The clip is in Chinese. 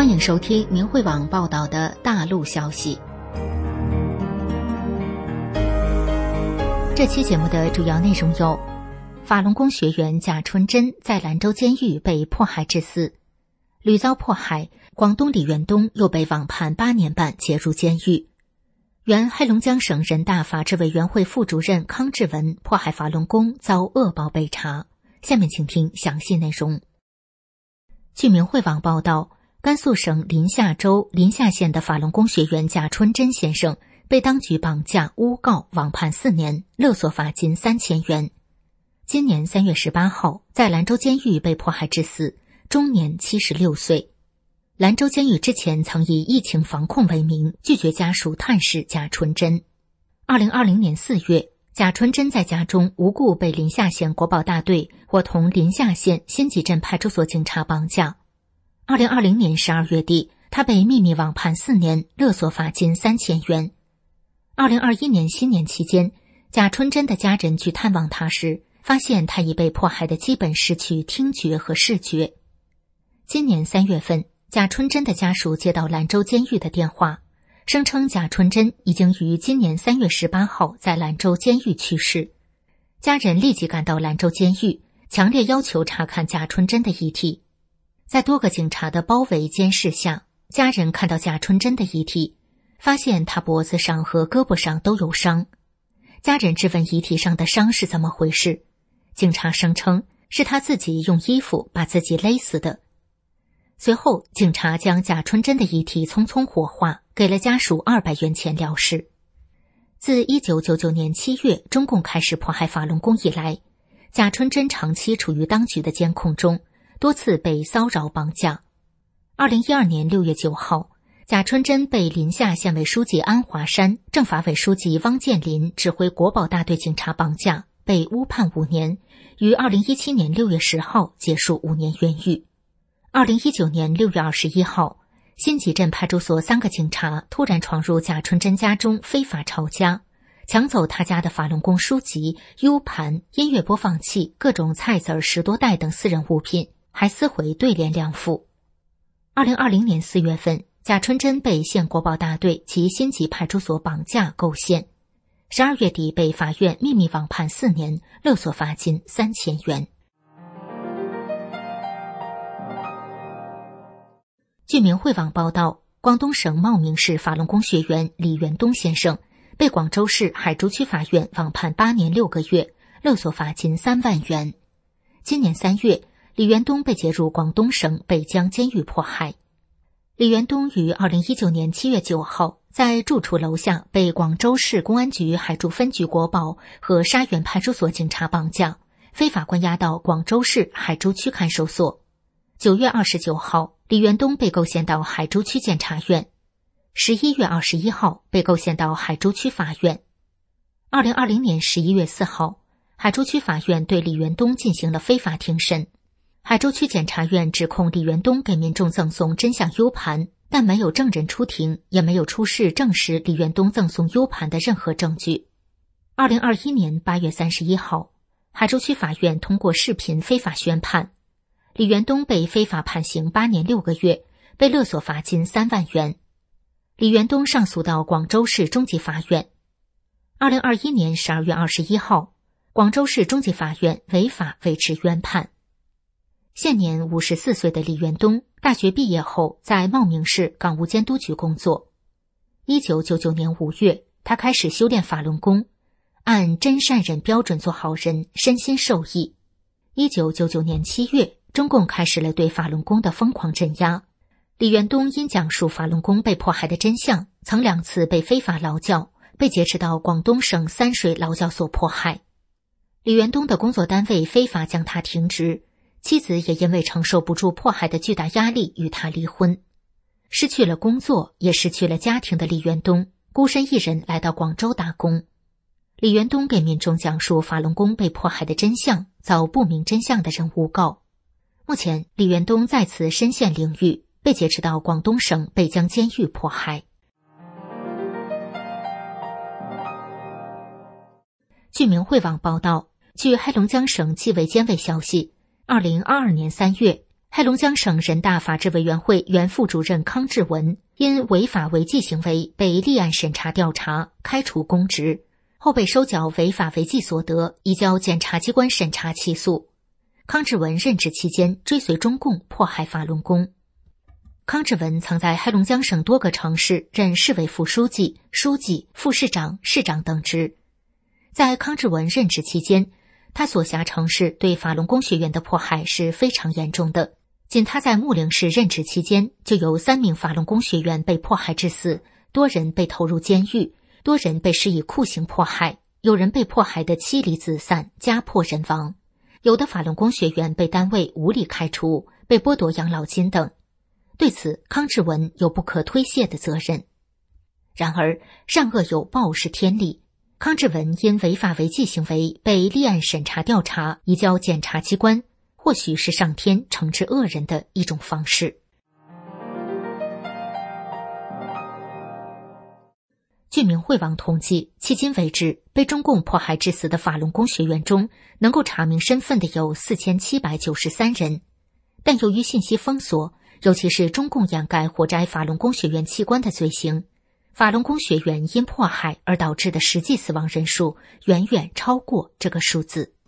欢迎收听明慧网报道的大陆消息。这期节目的主要内容有：法轮功学员贾春珍在兰州监狱被迫害致死，屡遭迫害，广东李元东又被网判8年半解入监狱。原黑龙江省人大法制委员会副主任康志文迫害法轮功遭恶报被查。下面请听详细内容。据明慧网报道，甘肃省临夏州临夏县的法轮功学员贾春珍先生被当局绑架诬告，网判4年，勒索罚金3000元。今年3月18号在兰州监狱被迫害致死，终年76岁。兰州监狱之前曾以疫情防控为名，拒绝家属探视贾春珍。2020年4月，贾春珍在家中无故被临夏县国保大队伙同临夏县新集镇派出所警察绑架。2020年12月底，他被秘密网判4年，勒索罚金3000元。2021年新年期间，贾春珍的家人去探望他时，发现他已被迫害的基本失去听觉和视觉。今年3月份，贾春珍的家属接到兰州监狱的电话，声称贾春珍已经于今年3月18号在兰州监狱去世。家人立即赶到兰州监狱，强烈要求查看贾春珍的遗体。在多个警察的包围监视下，家人看到贾春珍的遗体，发现他脖子上和胳膊上都有伤。家人质问遗体上的伤是怎么回事，警察声称是他自己用衣服把自己勒死的。随后，警察将贾春珍的遗体匆匆火化，给了家属200元钱了事。自1999年7月中共开始迫害法轮功以来，贾春珍长期处于当局的监控中，多次被骚扰绑架。2012年6月9号，贾春珍被临夏县委书记安华山、政法委书记汪建林指挥国保大队警察绑架，被诬判5年，于2017年6月10号结束5年冤狱。2019年6月21号，新集镇派出所3个警察突然闯入贾春珍家中非法抄家，抢走他家的法轮功书籍、U 盘、音乐播放器、各种菜籽10多袋等私人物品，还撕毁对联2副。2020年4月份，贾春珍被县国保大队及新集派出所绑架构陷，12月底被法院秘密网判4年，勒索罚金3000元。据明慧网报道，广东省茂名市法轮功学员李元东先生被广州市海珠区法院网判8年6个月，勒索罚金3万元。今年3月，李元东被解入广东省北江监狱迫害。李元东于2019年7月9号在住处楼下被广州市公安局海珠分局国保和沙园派出所警察绑架，非法关押到广州市海珠区看守所。9月29号，李元东被构陷到海珠区检察院。11月21号被构陷到海珠区法院。2020年11月4号，海珠区法院对李元东进行了非法庭审。海珠区检察院指控李元东给民众赠送真相 U 盘，但没有证人出庭，也没有出示证实李元东赠送 U 盘的任何证据。2021年8月31号，海珠区法院通过视频非法宣判，李元东被非法判刑8年6个月，被勒索罚金3万元。李元东上诉到广州市中级法院。2021年12月21号，广州市中级法院违法维持原判。现年54岁的李元东，大学毕业后在茂名市港务监督局工作。1999年5月，他开始修炼法轮功，按真善忍标准做好人，身心受益。1999年7月，中共开始了对法轮功的疯狂镇压。李元东因讲述法轮功被迫害的真相，曾2次被非法劳教，被劫持到广东省三水劳教所迫害。李元东的工作单位非法将他停职，妻子也因为承受不住迫害的巨大压力与他离婚。失去了工作，也失去了家庭的李元东，孤身一人来到广州打工。李元东给民众讲述法轮功被迫害的真相，遭不明真相的人诬告。目前，李元东再次身陷囹圄，被劫持到广东省北江监狱迫害。据明慧网报道，据黑龙江省纪委监委消息，2022年3月， 黑龙江省人大法制委员会原副主任康志文因违法违纪行为被立案审查调查，开除公职，后被收缴违法违纪所得，移交检察机关审查起诉。康志文任职期间追随中共迫害法轮功。康志文曾在黑龙江省多个城市任市委副书记、书记、副市长、市长等职。在康志文任职期间，他所辖城市对法轮功学员的迫害是非常严重的。仅他在木陵市任职期间，就有3名法轮功学员被迫害致死，多人被投入监狱，多人被施以酷刑迫害，有人被迫害得妻离子散，家破人亡。有的法轮功学员被单位无理开除，被剥夺养老金等。对此，康志文有不可推卸的责任。然而，善恶有报是天理。康志文因违法违纪行为被立案审查调查，移交检察机关，或许是上天惩治恶人的一种方式。据明慧网统计，迄今为止，被中共迫害致死的法轮功学员中，能够查明身份的有4793人。但由于信息封锁，尤其是中共掩盖活摘法轮功学员器官的罪行，法轮功学员因迫害而导致的实际死亡人数远远超过这个数字。